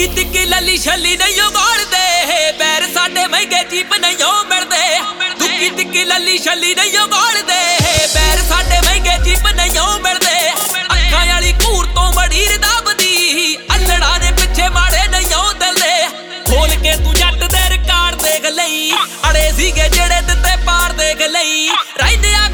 दुकी तिक्की लली छली नहीं गोलदे पैर साडे महंगे जीप नहीं मिलदे दुकी तिक्की लली छली नहीं गोलदे पैर साडे महंगे जीप नहीं मिलदे अखां वाली घूर तो बड़ी रदाबदी अल्लड़ा ने पिछे माड़े नहीं दलदे खोल के तू जट दे रिकार्ड देख लई अड़े सीगे जेड़े दिते पार देख लई रहिंदे